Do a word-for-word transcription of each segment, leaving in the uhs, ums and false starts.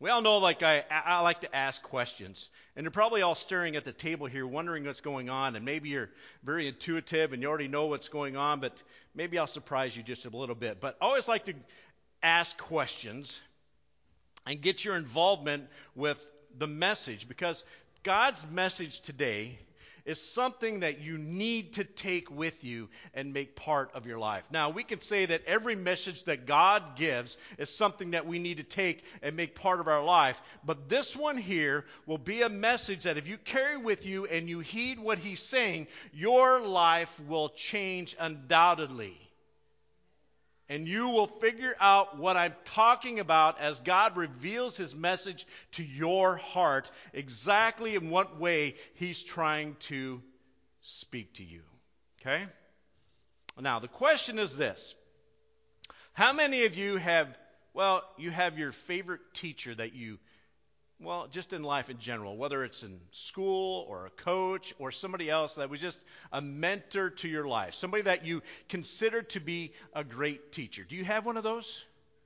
We all know, like I, I like to ask questions, and you're probably all staring at the table here, wondering what's going on. And maybe you're very intuitive and you already know what's going on, but maybe I'll surprise you just a little bit. But I always like to ask questions and get your involvement with the message, because God's message today is something that you need to take with you and make part of your life. Now, we can say that every message that God gives is something that we need to take and make part of our life, but this one here will be a message that if you carry with you and you heed what he's saying, your life will change undoubtedly. And you will figure out what I'm talking about as God reveals his message to your heart, exactly in what way he's trying to speak to you. Okay? Now, the question is this. How many of you have, well, you have your favorite teacher that you, well, just in life in general, whether it's in school or a coach or somebody else that was just a mentor to your life, somebody that you consider to be a great teacher. Do you have one of those?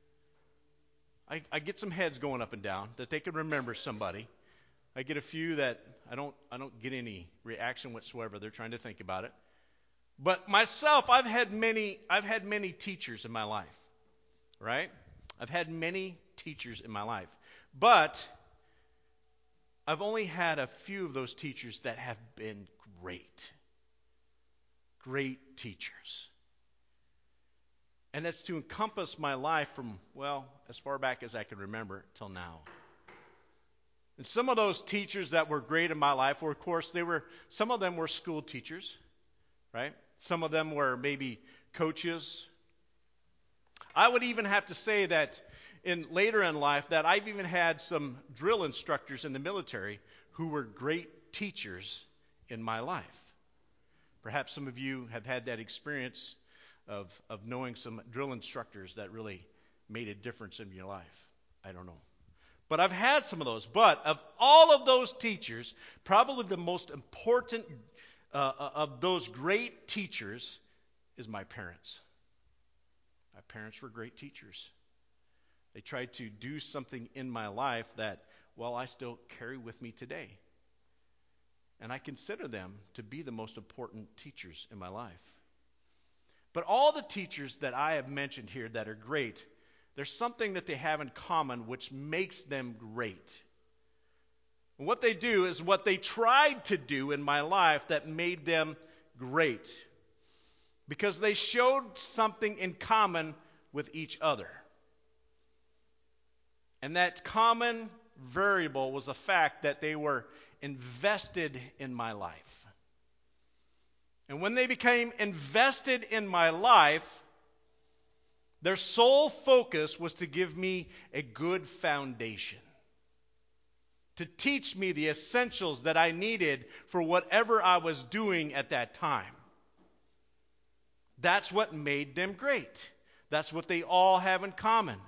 I, I get some heads going up and down that they can remember somebody. I get a few that I don't I don't get any reaction whatsoever. They're trying to think about it. But myself, I've had many I've had many teachers in my life. Right? I've had many teachers in my life. But I've only had a few of those teachers that have been great. Great teachers. And that's to encompass my life from, well, as far back as I can remember till now. And some of those teachers that were great in my life were, of course, they were, some of them were school teachers, right? Some of them were maybe coaches. I would even have to say that in later in life that I've even had some drill instructors in the military who were great teachers in my life. Perhaps some of you have had that experience of, of knowing some drill instructors that really made a difference in your life. I don't know. But I've had some of those. But of all of those teachers, probably the most important uh, of those great teachers is my parents. My parents were great teachers. They tried to do something in my life that, well, I still carry with me today. And I consider them to be the most important teachers in my life. But all the teachers that I have mentioned here that are great, there's something that they have in common which makes them great. And what they do is what they tried to do in my life that made them great. Because they showed something in common with each other. And that common variable was the fact that they were invested in my life. And when they became invested in my life, their sole focus was to give me a good foundation. To teach me the essentials that I needed for whatever I was doing at that time. That's what made them great. That's what they all have in common.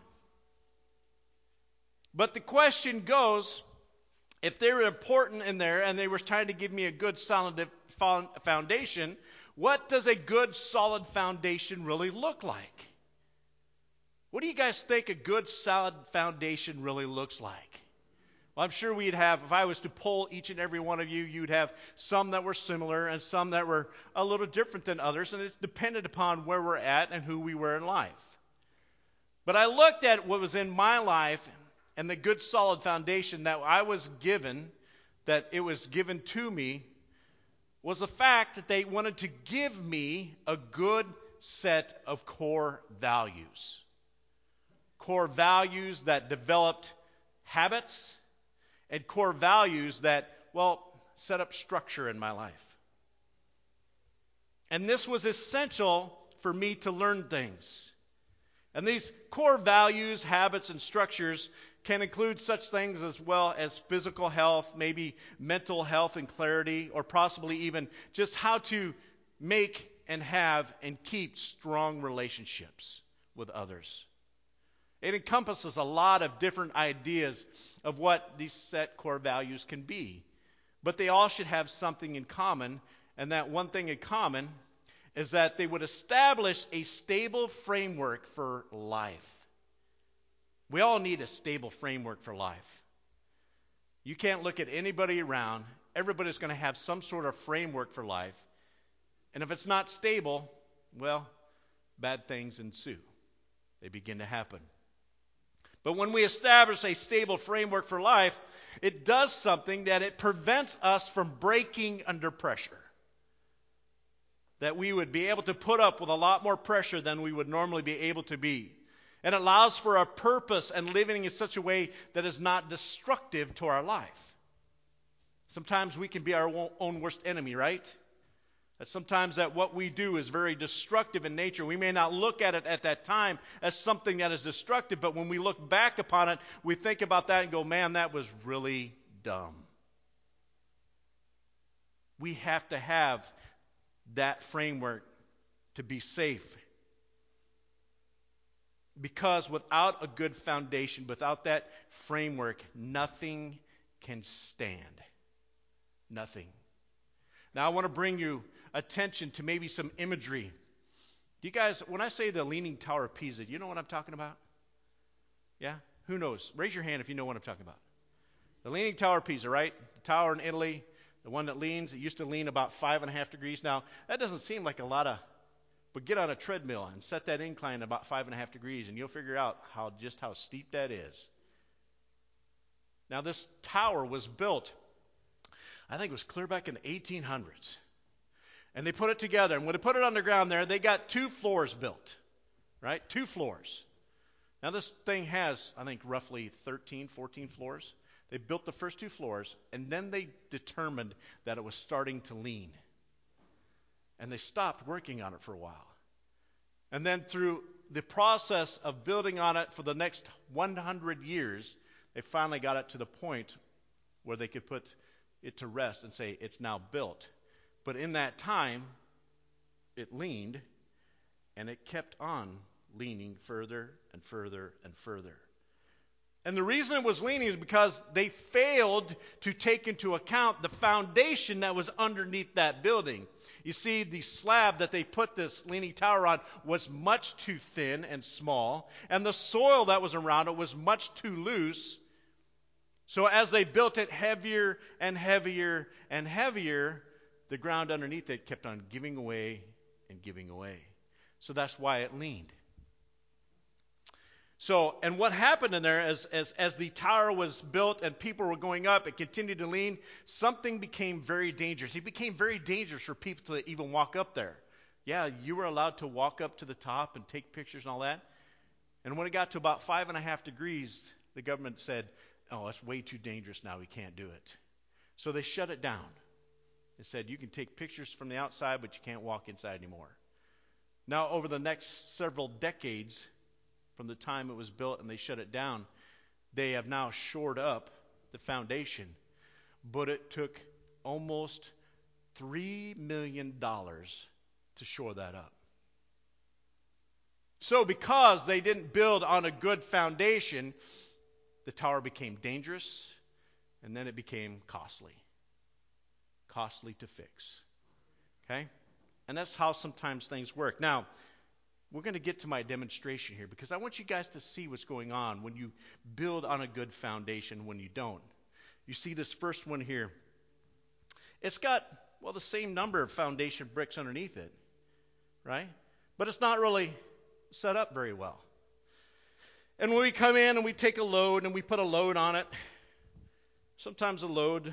But the question goes, if they were important in there and they were trying to give me a good solid foundation, what does a good solid foundation really look like? What do you guys think a good solid foundation really looks like? Well, I'm sure we'd have, if I was to poll each and every one of you, you'd have some that were similar and some that were a little different than others, and it depended upon where we're at and who we were in life. But I looked at what was in my life and the good solid foundation that I was given, that it was given to me, was the fact that they wanted to give me a good set of core values. Core values that developed habits and core values that, well, set up structure in my life. And this was essential for me to learn things. And these core values, habits, and structures can include such things as well as physical health, maybe mental health and clarity, or possibly even just how to make and have and keep strong relationships with others. It encompasses a lot of different ideas of what these set core values can be. But they all should have something in common, and that one thing in common is that they would establish a stable framework for life. We all need a stable framework for life. You can't look at anybody around. Everybody's going to have some sort of framework for life. And if it's not stable, well, bad things ensue. They begin to happen. But when we establish a stable framework for life, it does something that it prevents us from breaking under pressure. That we would be able to put up with a lot more pressure than we would normally be able to be. And it allows for a purpose and living in such a way that is not destructive to our life. Sometimes we can be our own worst enemy, right? That sometimes that what we do is very destructive in nature. We may not look at it at that time as something that is destructive, but when we look back upon it, we think about that and go, man, that was really dumb. We have to have that framework to be safe. Because without a good foundation, without that framework, nothing can stand. Nothing. Now I want to bring you attention to maybe some imagery. Do you guys, when I say the Leaning Tower of Pisa, do you know what I'm talking about? Yeah? Who knows? Raise your hand if you know what I'm talking about. The Leaning Tower of Pisa, right? The tower in Italy, the one that leans, it used to lean about five and a half degrees. Now, that doesn't seem like a lot of, but get on a treadmill and set that incline about five and a half degrees, and you'll figure out how just how steep that is. Now, this tower was built, I think it was clear back in the eighteen hundreds. And they put it together. And when they put it on the ground there, they got two floors built. Right? Two floors. Now this thing has, I think, roughly thirteen, fourteen floors. They built the first two floors, and then they determined that it was starting to lean. And they stopped working on it for a while. And then through the process of building on it for the next one hundred years, they finally got it to the point where they could put it to rest and say it's now built. But in that time, it leaned, and it kept on leaning further and further and further. And the reason it was leaning is because they failed to take into account the foundation that was underneath that building. You see, the slab that they put this leaning tower on was much too thin and small, and the soil that was around it was much too loose. So as they built it heavier and heavier and heavier, the ground underneath it kept on giving away and giving away. So that's why it leaned. So, and what happened in there as, as, as the tower was built and people were going up, it continued to lean, something became very dangerous. It became very dangerous for people to even walk up there. Yeah, you were allowed to walk up to the top and take pictures and all that. And when it got to about five and a half degrees, the government said, oh, it's way too dangerous now, we can't do it. So they shut it down. They said, you can take pictures from the outside, but you can't walk inside anymore. Now, over the next several decades, from the time it was built and they shut it down, they have now shored up the foundation. But it took almost three million dollars to shore that up. So because they didn't build on a good foundation, the tower became dangerous, and then it became costly. Costly to fix. Okay? And that's how sometimes things work. Now, we're going to get to my demonstration here because I want you guys to see what's going on when you build on a good foundation when you don't. You see this first one here. It's got, well, the same number of foundation bricks underneath it, right? But it's not really set up very well. And when we come in and we take a load and we put a load on it, sometimes a load,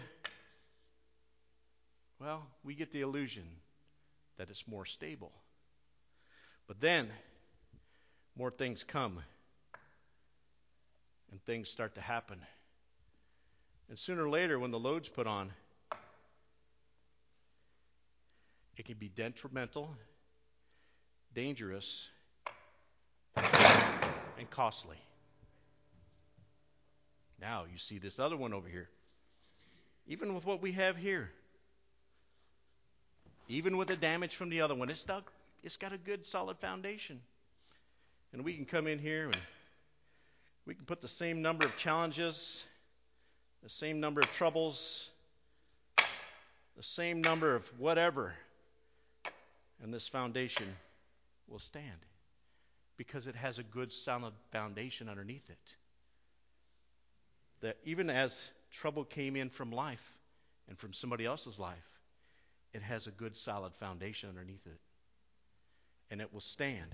well, we get the illusion that it's more stable. But then, more things come, and things start to happen. And sooner or later, when the load's put on, it can be detrimental, dangerous, and costly. Now, you see this other one over here. Even with what we have here, even with the damage from the other one, it's stuck. It's got a good, solid foundation. And we can come in here and we can put the same number of challenges, the same number of troubles, the same number of whatever, and this foundation will stand because it has a good, solid foundation underneath it. that even as trouble came in from life and from somebody else's life, it has a good solid foundation underneath it. And it will stand.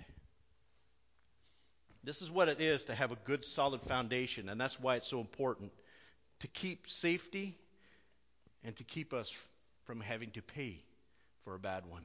This is what it is to have a good solid foundation, and that's why it's so important to keep safety and to keep us from having to pay for a bad one.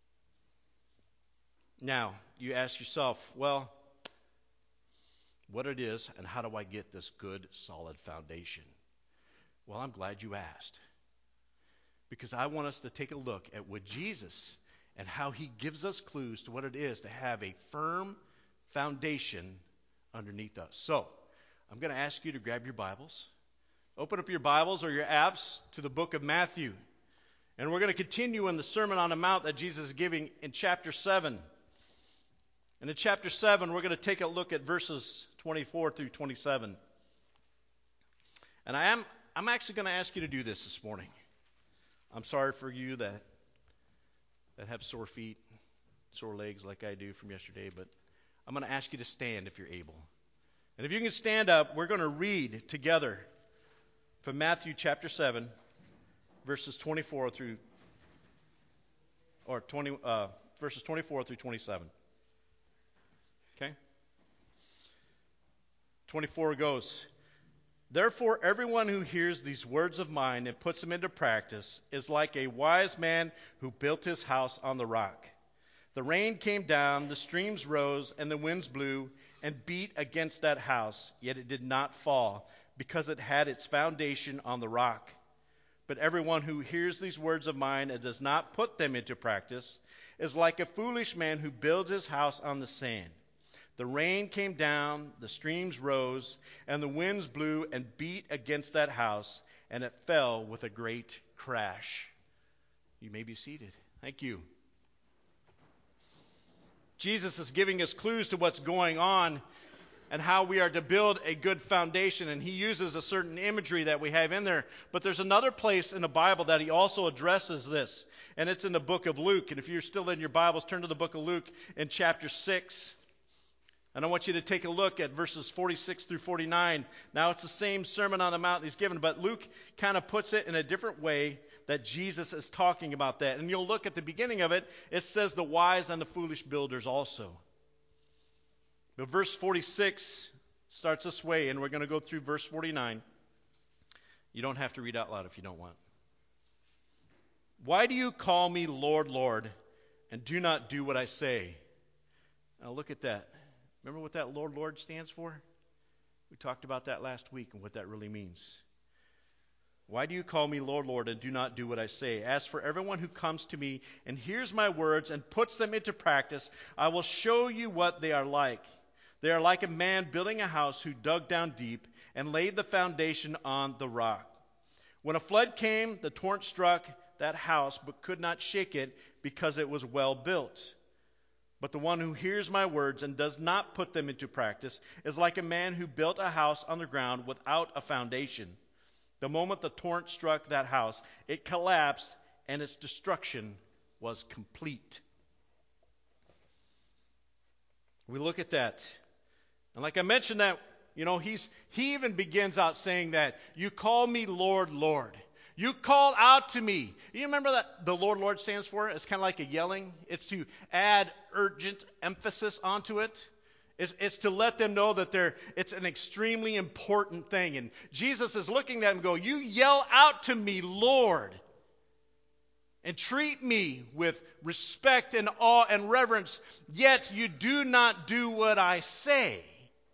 Now, you ask yourself, well, what it is and how do I get this good solid foundation? Well, I'm glad you asked, because I want us to take a look at what Jesus and how he gives us clues to what it is to have a firm foundation underneath us. So, I'm going to ask you to grab your Bibles, open up your Bibles or your apps to the book of Matthew. And we're going to continue in the Sermon on the Mount that Jesus is giving in chapter seven. And in chapter seven, we're going to take a look at verses twenty-four through twenty-seven. And I am I'm actually going to ask you to do this this morning. I'm sorry for you that that have sore feet, sore legs like I do from yesterday, but I'm going to ask you to stand if you're able. And if you can stand up, we're going to read together from Matthew chapter seven, verses twenty-four through, or twenty, uh, verses twenty-four through twenty-seven. Okay? twenty-four goes, "Therefore everyone who hears these words of mine and puts them into practice is like a wise man who built his house on the rock. The rain came down, the streams rose, and the winds blew and beat against that house, yet it did not fall, because it had its foundation on the rock. But everyone who hears these words of mine and does not put them into practice is like a foolish man who builds his house on the sand. The rain came down, the streams rose, and the winds blew and beat against that house, and it fell with a great crash." You may be seated. Thank you. Jesus is giving us clues to what's going on and how we are to build a good foundation. And he uses a certain imagery that we have in there. But there's another place in the Bible that he also addresses this. And it's in the book of Luke. And if you're still in your Bibles, turn to the book of Luke in chapter six. And I want you to take a look at verses forty-six through forty-nine. Now it's the same Sermon on the Mount he's given, but Luke kind of puts it in a different way that Jesus is talking about that. And you'll look at the beginning of it, it says the wise and the foolish builders also. But verse forty-six starts this way, and we're going to go through verse forty-nine. You don't have to read out loud if you don't want. "Why do you call me Lord, Lord, and do not do what I say?" Now look at that. Remember what that Lord, Lord stands for? We talked about that last week and what that really means. "Why do you call me Lord, Lord, and do not do what I say? As for everyone who comes to me and hears my words and puts them into practice, I will show you what they are like. They are like a man building a house who dug down deep and laid the foundation on the rock. When a flood came, the torrent struck that house but could not shake it because it was well built. But the one who hears my words and does not put them into practice is like a man who built a house on the ground without a foundation. The moment the torrent struck that house, it collapsed, and its destruction was complete." We look at that. And like I mentioned that, you know, he's he even begins out saying that, "You call me Lord, Lord. You call out to me." You remember that the Lord, Lord stands for? It's kind of like a yelling. It's to add urgent emphasis onto it. It's, it's to let them know that they're, it's an extremely important thing. And Jesus is looking at them and go, "You yell out to me, Lord, and treat me with respect and awe and reverence, yet you do not do what I say.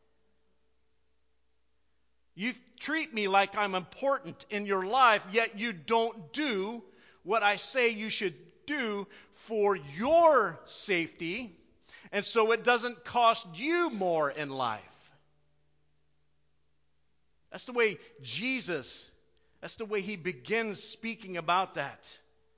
You treat me like I'm important in your life, yet you don't do what I say you should do for your safety, and so it doesn't cost you more in life." That's the way Jesus, that's the way he begins speaking about that.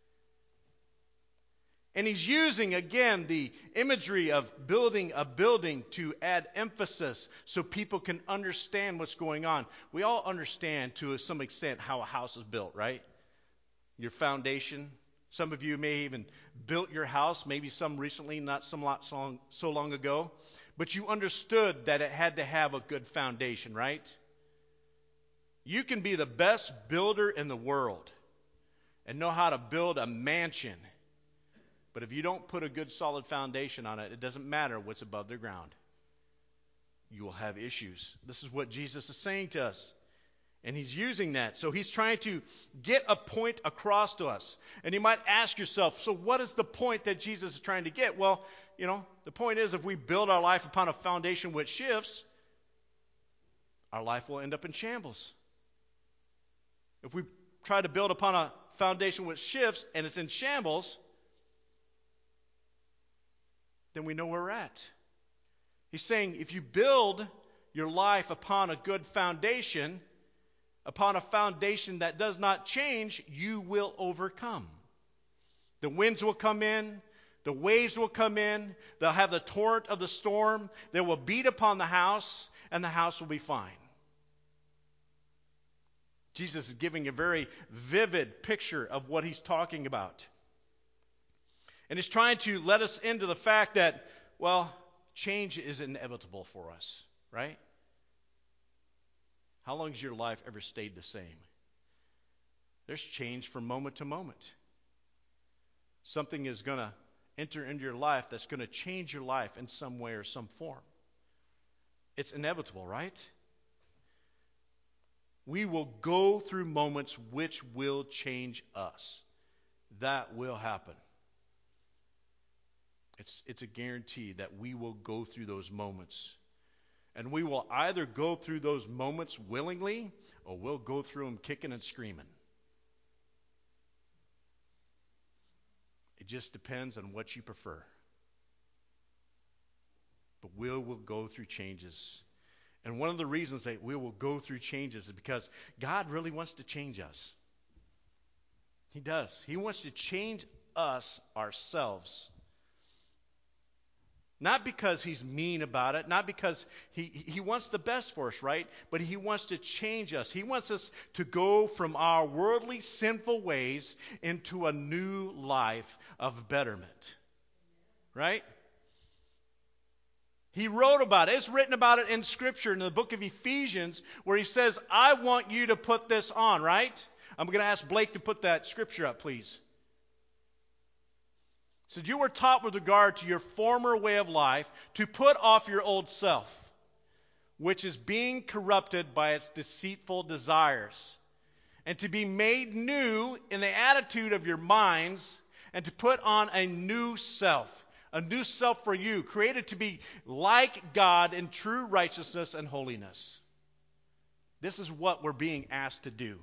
And he's using, again, the imagery of building a building to add emphasis so people can understand what's going on. We all understand to some extent how a house is built, right? Your foundation. Some of you may even built your house, maybe some recently, not some lot so long, so long ago. But you understood that it had to have a good foundation, right? You can be the best builder in the world and know how to build a mansion. But if you don't put a good solid foundation on it, it doesn't matter what's above the ground. You will have issues. This is what Jesus is saying to us. And he's using that. So he's trying to get a point across to us. And you might ask yourself, so what is the point that Jesus is trying to get? Well, you know, the point is if we build our life upon a foundation which shifts, our life will end up in shambles. If we try to build upon a foundation which shifts and it's in shambles, then we know where we're at. He's saying if you build your life upon a good foundation, upon a foundation that does not change, you will overcome. The winds will come in, the waves will come in, they'll have the torrent of the storm, they will beat upon the house, and the house will be fine. Jesus is giving a very vivid picture of what he's talking about. And he's trying to let us into the fact that, well, change is inevitable for us, right? How long has your life ever stayed the same? There's change from moment to moment. Something is going to enter into your life that's going to change your life in some way or some form. It's inevitable, right? We will go through moments which will change us. That will happen. It's, it's a guarantee that we will go through those moments. And we will either go through those moments willingly or we'll go through them kicking and screaming. It just depends on what you prefer. But we will go through changes. And one of the reasons that we will go through changes is because God really wants to change us. He does. He wants to change us ourselves. Not because he's mean about it, not because he, he wants the best for us, right? But he wants to change us. He wants us to go from our worldly, sinful ways into a new life of betterment. Right? He wrote about it. It's written about it in Scripture in the book of Ephesians where he says, I want you to put this on, right? I'm going to ask Blake to put that scripture up, please. So you were taught with regard to your former way of life to put off your old self, which is being corrupted by its deceitful desires, and to be made new in the attitude of your minds, and to put on a new self, a new self for you, created to be like God in true righteousness and holiness. This is what we're being asked to do.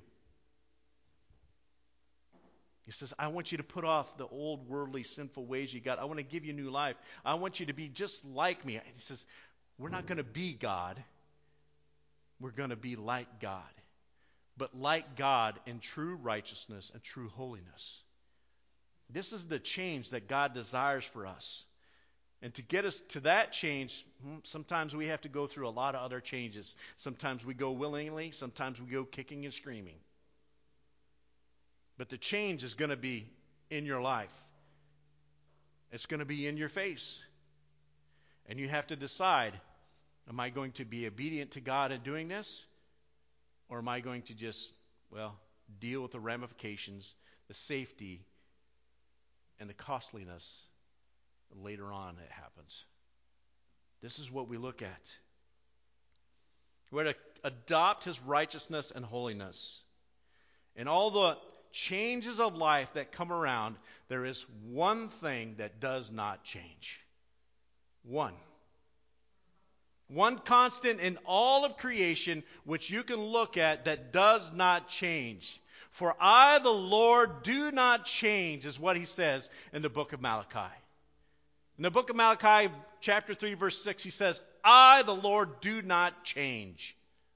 He says, I want you to put off the old worldly sinful ways you got. I want to give you new life. I want you to be just like me. And he says, we're not going to be God. We're going to be like God. But like God in true righteousness and true holiness. This is the change that God desires for us. And to get us to that change, sometimes we have to go through a lot of other changes. Sometimes we go willingly. Sometimes we go kicking and screaming. But the change is going to be in your life. It's going to be in your face. And you have to decide, am I going to be obedient to God in doing this? Or am I going to just, well, deal with the ramifications, the safety, and the costliness later on it happens? This is what we look at. We're to adopt his righteousness and holiness. And all the changes of life that come around, there is one thing that does not change. One. One constant in all of creation which you can look at that does not change. For I, the Lord, do not change, is what he says in the book of Malachi. In the book of Malachi, chapter three, verse six, he says, I, the Lord, do not change.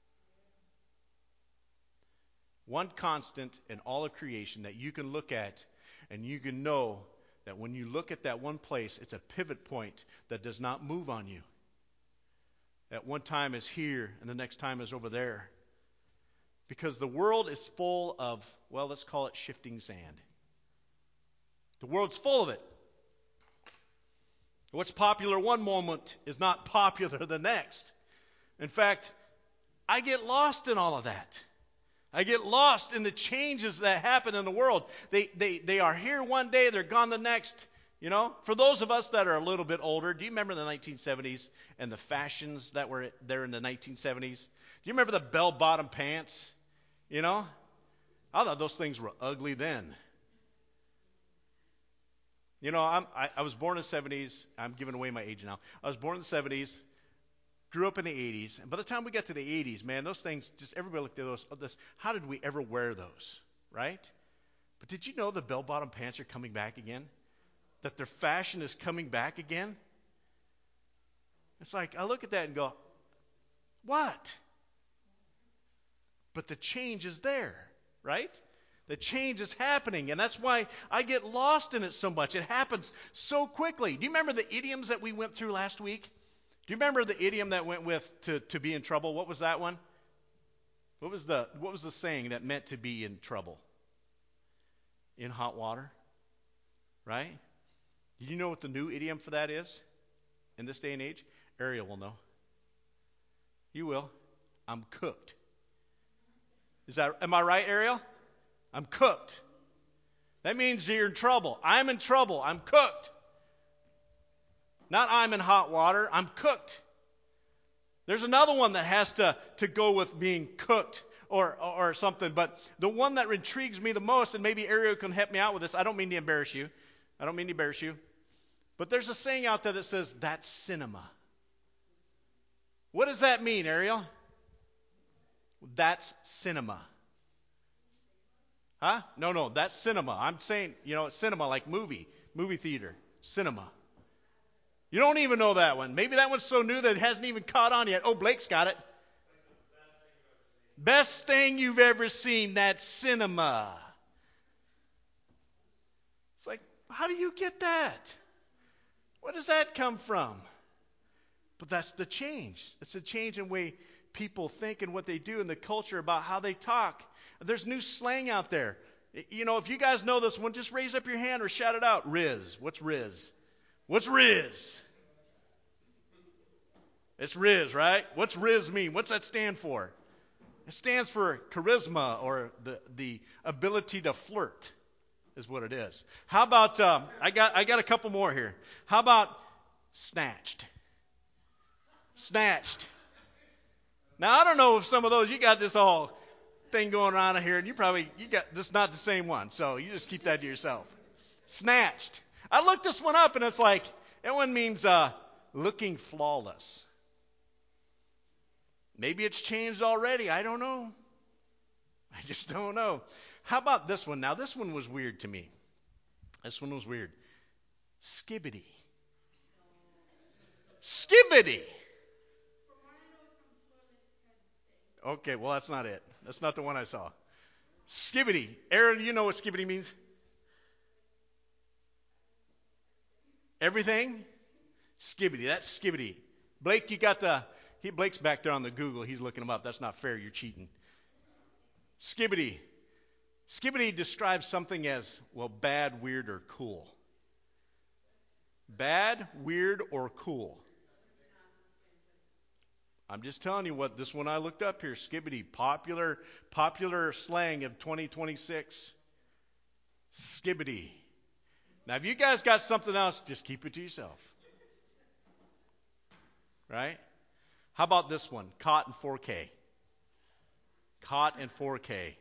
One constant in all of creation that you can look at and you can know that when you look at that one place, it's a pivot point that does not move on you. At one time is here and the next time is over there. Because the world is full of, well, let's call it shifting sand. The world's full of it. What's popular one moment is not popular the next. In fact, I get lost in all of that. I get lost in the changes that happen in the world. They, they, they are here one day, they're gone the next. You know, for those of us that are a little bit older, do you remember the nineteen seventies and the fashions that were there in the nineteen seventies? Do you remember the bell-bottom pants? You know, I thought those things were ugly then. You know, I'm, I, I was born in the seventies. I'm giving away my age now. I was born in the seventies, grew up in the eighties. And by the time we got to the eighties, man, those things, just everybody looked at those. Oh, this, how did we ever wear those, right? But did you know the bell-bottom pants are coming back again? That their fashion is coming back again? It's like, I look at that and go, what? But the change is there, right? The change is happening, and that's why I get lost in it so much. It happens so quickly. Do you remember the idioms that we went through last week? Do you remember the idiom that went with to, to be in trouble? What was that one? What was the what was the saying that meant to be in trouble? In hot water, right? Do you know what the new idiom for that is in this day and age? Ariel will know. You will. I'm cooked. Is that, am I right, Ariel? I'm cooked. That means you're in trouble. I'm in trouble. I'm cooked. Not I'm in hot water. I'm cooked. There's another one that has to, to go with being cooked or, or, or something. But the one that intrigues me the most, and maybe Ariel can help me out with this. I don't mean to embarrass you. I don't mean to embarrass you. But there's a saying out there that says, that's cinema. What does that mean, Ariel? That's cinema. Huh? No, no, that's cinema. I'm saying, you know, cinema like movie, movie theater, cinema. You don't even know that one. Maybe that one's so new that it hasn't even caught on yet. Oh, Blake's got it. Best thing you've ever seen, that's cinema. It's like, how do you get that? Where does that come from? But that's the change. It's a change in the way people think and what they do in the culture about how they talk. There's new slang out there. You know, if you guys know this one, just raise up your hand or shout it out. Riz. What's Riz? What's Riz? It's Riz, right? What's Riz mean? What's that stand for? It stands for charisma, or the, the ability to flirt is what it is. How about, um, I got I got a couple more here. How about snatched? Snatched. Now, I don't know if some of those, you got this whole thing going on here, and you probably, you got this not the same one, so you just keep that to yourself. Snatched. I looked this one up, and it's like, that one means uh, looking flawless. Maybe it's changed already. I don't know. I just don't know. How about this one? Now, this one was weird to me. This one was weird. Skibbity. Skibbity. Okay, well, that's not it. That's not the one I saw. Skibbity. Aaron, you know what skibbity means? Everything? Skibbity. That's skibbity. Blake, you got the... He, Blake's back there on the Google. He's looking them up. That's not fair. You're cheating. Skibbity. Skibbity describes something as, well, bad, weird, or cool. Bad, weird, or cool. I'm just telling you what this one I looked up here. Skibbity. Popular, popular slang of twenty twenty-six. Skibbity. Now, if you guys got something else, just keep it to yourself. Right? How about this one? Caught in four K. Caught in four K.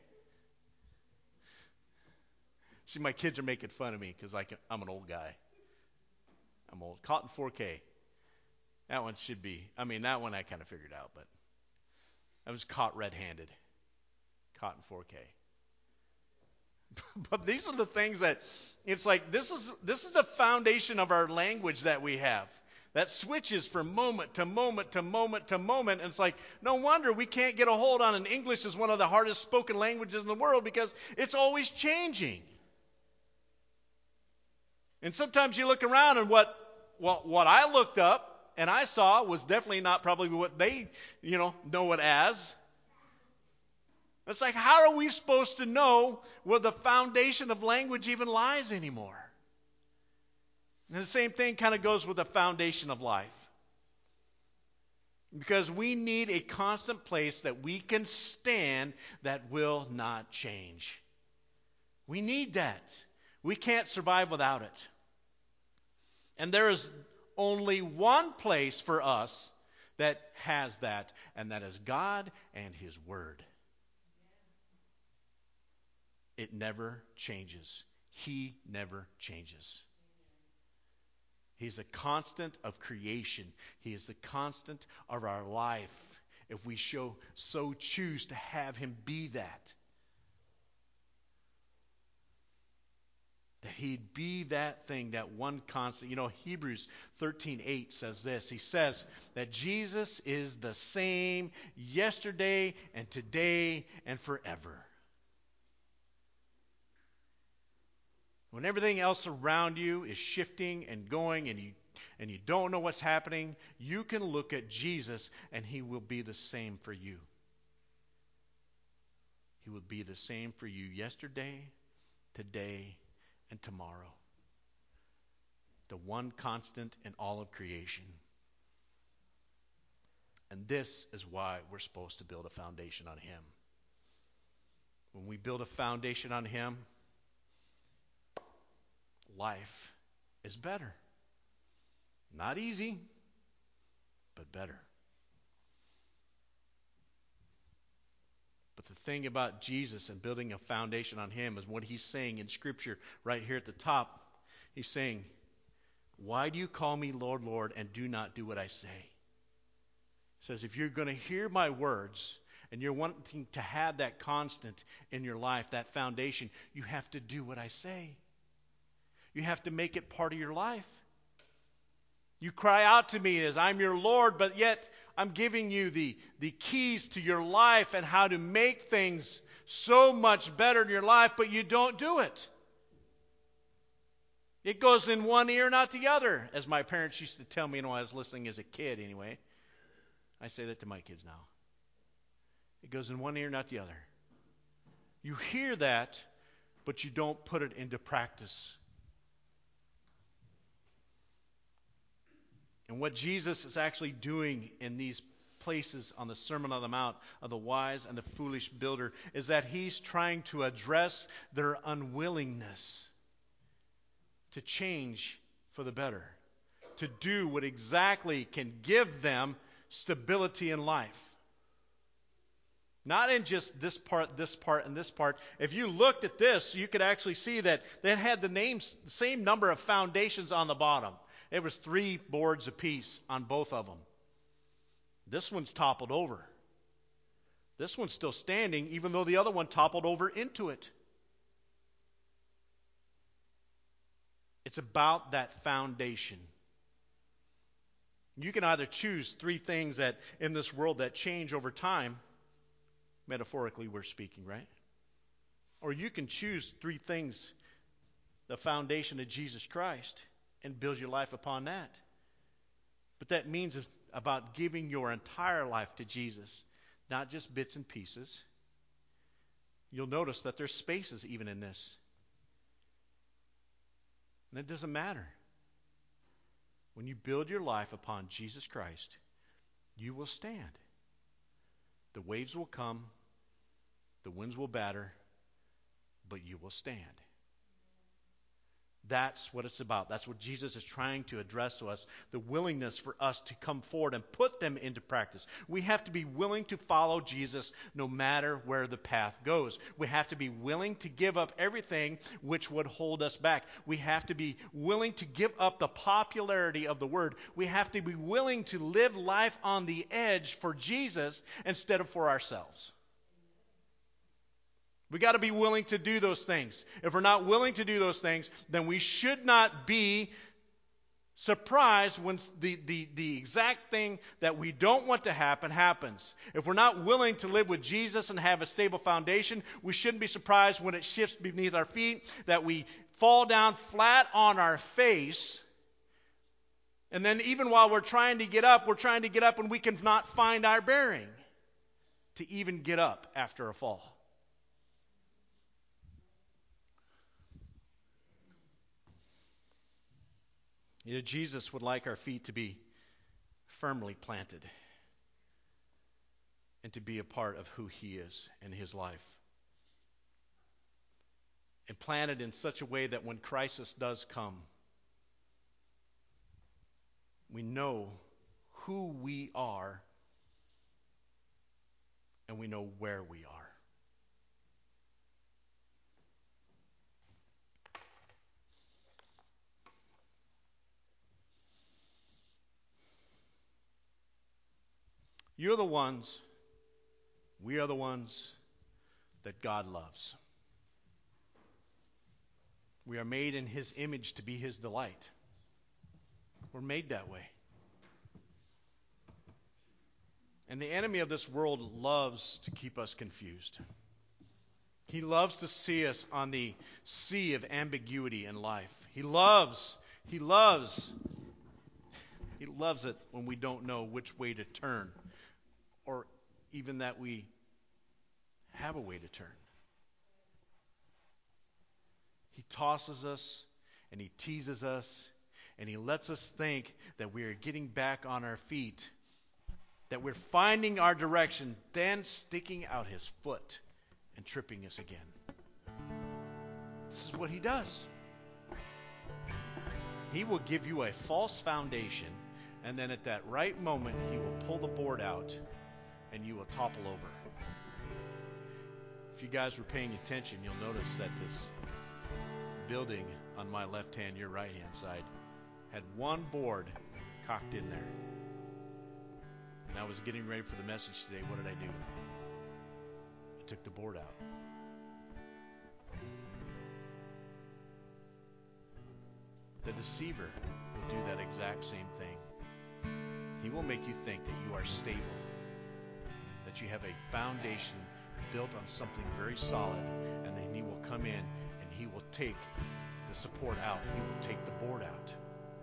See, my kids are making fun of me because like, I'm an old guy. I'm old. Caught in four K. That one should be, I mean, that one I kind of figured out, but I was caught red-handed. Caught in four K. But these are the things that, it's like, this is this is the foundation of our language that we have. That switches from moment to moment to moment to moment. And it's like, no wonder we can't get a hold on it. And English is one of the hardest spoken languages in the world because it's always changing. And sometimes you look around and what, well, what I looked up and I saw was definitely not probably what they, you know, know it as. It's like, how are we supposed to know where the foundation of language even lies anymore? And the same thing kind of goes with the foundation of life. Because we need a constant place that we can stand that will not change. We need that. We can't survive without it. And there is only one place for us that has that, and that is God and His Word. It never changes. He never changes. He's a constant of creation. He is the constant of our life, if we show, so choose to have Him be that. That He'd be that thing, that one constant. You know, Hebrews thirteen eight says this. He says that Jesus is the same yesterday and today and forever. When everything else around you is shifting and going and you and you don't know what's happening, you can look at Jesus and He will be the same for you. He will be the same for you yesterday, today, and tomorrow. The one constant in all of creation. And this is why we're supposed to build a foundation on Him. When we build a foundation on Him, life is better. Not easy, but better. But the thing about Jesus and building a foundation on Him is what He's saying in Scripture right here at the top. He's saying, why do you call me Lord, Lord, and do not do what I say? He says, if you're going to hear my words and you're wanting to have that constant in your life, that foundation, you have to do what I say. You have to make it part of your life. You cry out to me as I'm your Lord, but yet I'm giving you the, the keys to your life and how to make things so much better in your life, but you don't do it. It goes in one ear, not the other, as my parents used to tell me when I was listening as a kid anyway. I say that to my kids now. It goes in one ear, not the other. You hear that, but you don't put it into practice. And what Jesus is actually doing in these places on the Sermon on the Mount of the wise and the foolish builder is that He's trying to address their unwillingness to change for the better, to do what exactly can give them stability in life. Not in just this part, this part, and this part. If you looked at this, you could actually see that they had the names, same number of foundations on the bottom. It was three boards apiece on both of them. This one's toppled over. This one's still standing, even though the other one toppled over into it. It's about that foundation. You can either choose three things that in this world that change over time. Metaphorically, we're speaking, right? Or you can choose three things, the foundation of Jesus Christ, and build your life upon that. But that means about giving your entire life to Jesus, not just bits and pieces. You'll notice that there's spaces even in this. And it doesn't matter. When you build your life upon Jesus Christ, you will stand. The waves will come, the winds will batter, but you will stand. That's what it's about. That's what Jesus is trying to address to us, the willingness for us to come forward and put them into practice. We have to be willing to follow Jesus no matter where the path goes. We have to be willing to give up everything which would hold us back. We have to be willing to give up the popularity of the word. We have to be willing to live life on the edge for Jesus instead of for ourselves. We got to be willing to do those things. If we're not willing to do those things, then we should not be surprised when the, the, the exact thing that we don't want to happen happens. If we're not willing to live with Jesus and have a stable foundation, we shouldn't be surprised when it shifts beneath our feet, that we fall down flat on our face. And then even while we're trying to get up, we're trying to get up and we cannot find our bearing to even get up after a fall. You know, Jesus would like our feet to be firmly planted. and to be a part of who he is in his life. And planted in such a way that when crisis does come, we know who we are and we know where we are. You're the ones, we are the ones that God loves. We are made in his image to be his delight. We're made that way. And the enemy of this world loves to keep us confused. He loves to see us on the sea of ambiguity in life. He loves, he loves, he loves it when we don't know which way to turn, or even that we have a way to turn. He tosses us and he teases us and he lets us think that we are getting back on our feet, that we're finding our direction, then sticking out his foot and tripping us again. This is what he does. He will give you a false foundation, and then at that right moment, he will pull the board out and you will topple over. If you guys were paying attention, you'll notice that this building on my left hand, your right hand side, had one board cocked in there. And I was getting ready for the message today. What did I do? I took the board out. The deceiver will do that exact same thing. He will make you think that you are stable, that you have a foundation built on something very solid, and then he will come in and he will take the support out. He will take the board out.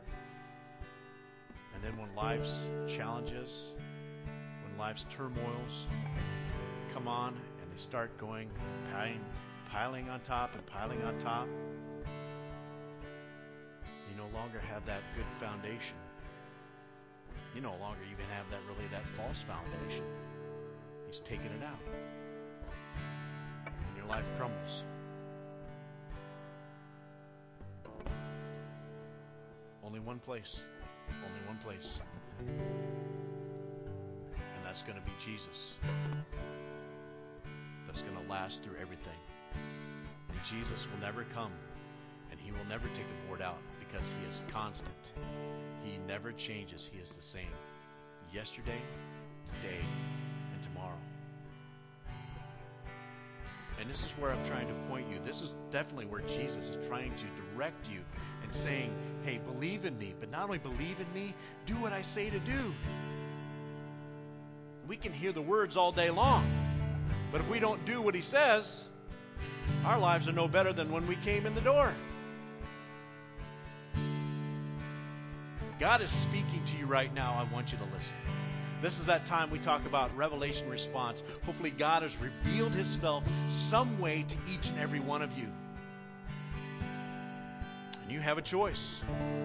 And then when life's challenges, when life's turmoils come on and they start going, piling, piling on top and piling on top, you no longer have that good foundation. You no longer even have that really that false foundation. He's taken it out. And your life crumbles. Only one place. Only one place. And that's going to be Jesus. That's going to last through everything. And Jesus will never come, and he will never take a board out, because he is constant. He never changes. He is the same yesterday, today, and tomorrow. And this is where I'm trying to point you. This is definitely where Jesus is trying to direct you and saying, hey, believe in me. But not only believe in me, do what I say to do. We can hear the words all day long, but if we don't do what he says, our lives are no better than when we came in the door. God is speaking to you right now. I want you to listen. This is that time we talk about revelation response. Hopefully God has revealed himself some way to each and every one of you. And you have a choice.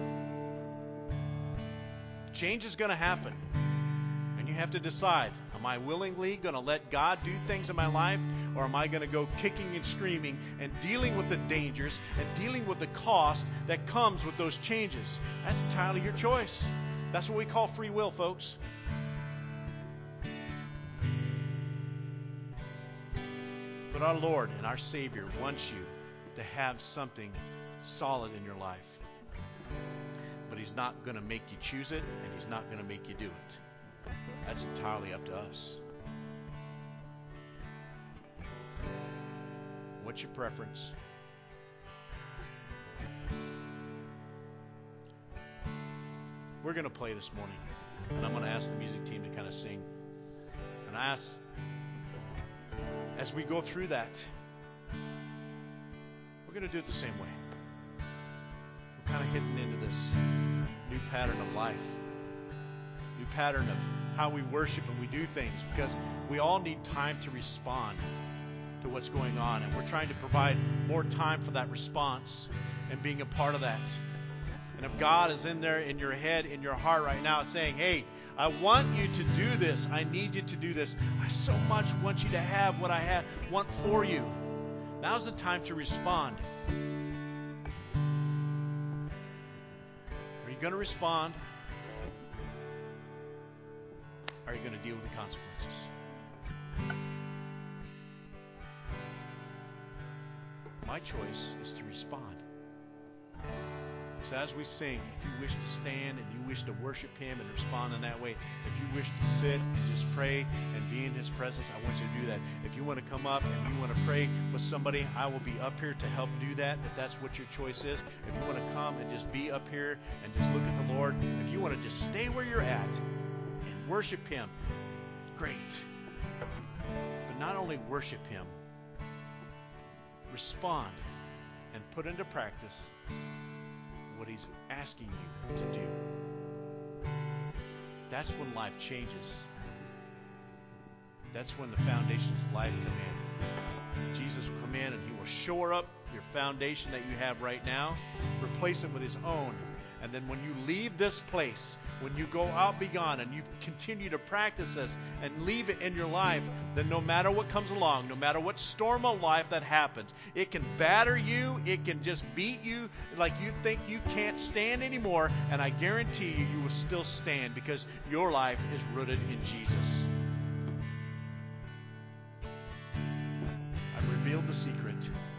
Change is going to happen. And you have to decide, am I willingly going to let God do things in my life? Or am I going to go kicking and screaming and dealing with the dangers and dealing with the cost that comes with those changes? That's entirely your choice. That's what we call free will, folks. But our Lord and our Savior wants you to have something solid in your life. But he's not going to make you choose it, and he's not going to make you do it. That's entirely up to us. What's your preference? We're going to play this morning, and I'm going to ask the music team to kind of sing. And I ask, as we go through that, we're going to do it the same way. We're kind of hitting into this new pattern of life, new pattern of how we worship and we do things, because we all need time to respond to what's going on, and we're trying to provide more time for that response and being a part of that. And if God is in there in your head, in your heart right now, it's saying, hey, I want you to do this. I need you to do this. I so much want you to have what I have, want for you. Now's the time to respond. Are you going to respond? Or are you going to deal with the consequences? My choice is to respond. So as we sing, if you wish to stand and you wish to worship Him and respond in that way, if you wish to sit and just pray and be in His presence, I want you to do that. If you want to come up and you want to pray with somebody, I will be up here to help do that, if that's what your choice is. If you want to come and just be up here and just look at the Lord, if you want to just stay where you're at and worship Him, great. But not only worship Him, respond and put into practice what He's asking you to do. That's when life changes. That's when the foundations of life come in. Jesus will come in and He will shore up your foundation that you have right now, replace it with His own. And then when you leave this place, when you go out beyond and you continue to practice this and leave it in your life, then no matter what comes along, no matter what storm of life that happens, it can batter you, it can just beat you like you think you can't stand anymore, and I guarantee you, you will still stand because your life is rooted in Jesus. I've revealed the secret.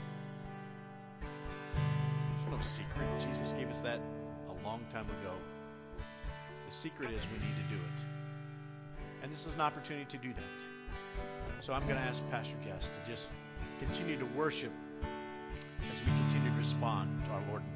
It's no secret. Jesus gave us that a long time ago. The secret is we need to do it. And this is an opportunity to do that. So I'm going to ask Pastor Jess to just continue to worship as we continue to respond to our Lord and